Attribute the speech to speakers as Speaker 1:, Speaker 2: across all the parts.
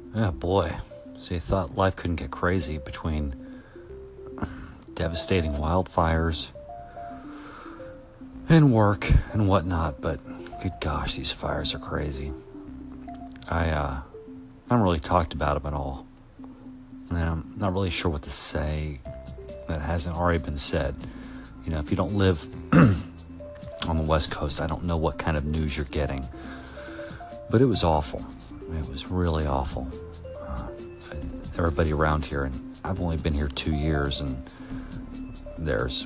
Speaker 1: Yeah, boy. So you thought life couldn't get crazy between devastating wildfires and work and whatnot, but good gosh, these fires are crazy. I haven't really talked about them at all. And I'm not really sure what to say that hasn't already been said. You know, if you don't live on the West Coast, I don't know what kind of news you're getting. But it was awful. It was really awful. Everybody around here, and I've only been here 2 years, and there's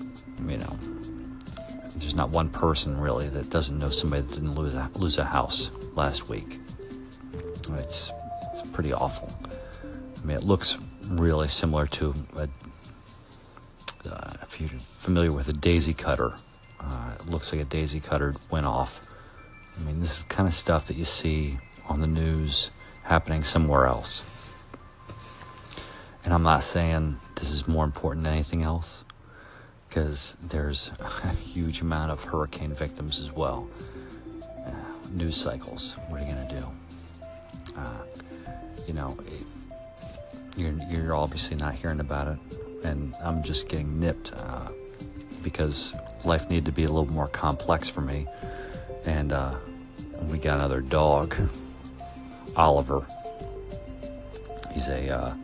Speaker 1: not one person really that doesn't know somebody that didn't lose a house last week. It's pretty awful. I mean, it looks really similar to if you're familiar with a daisy cutter. It looks like a daisy cutter went off. I mean, this is the kind of stuff that you see on the news happening somewhere else. And I'm not saying this is more important than anything else, because there's a huge amount of hurricane victims as well. News cycles, what are you going to do? You're obviously not hearing about it, and I'm just getting nipped because life needed to be a little more complex for me. And we got another dog, Oliver. He's a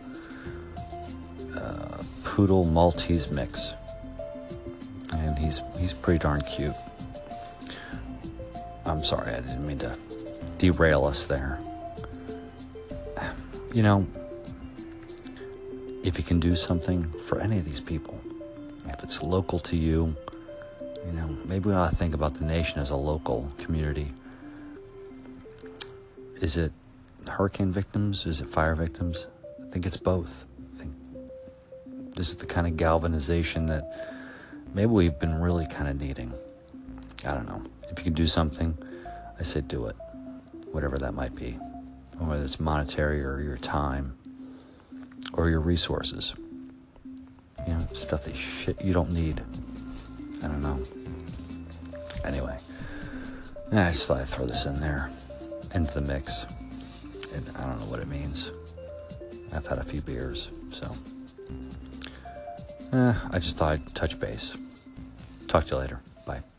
Speaker 1: poodle Maltese mix, and he's pretty darn cute. I'm sorry, I didn't mean to derail us there. You know, if you can do something for any of these people, if it's local to you, maybe we ought to think about the nation as a local community. Is it hurricane victims? Is it fire victims? I think it's both. I think this is the kind of galvanization that maybe we've been really kind of needing. I don't know. If you can do something, I say do it. Whatever that might be. Whether it's monetary or your time or your resources. Stuff that you don't need. I don't know. Anyway, I just thought I'd throw this in there, into the mix. And I don't know what it means. I've had a few beers, so I just thought I'd touch base. Talk to you later. Bye.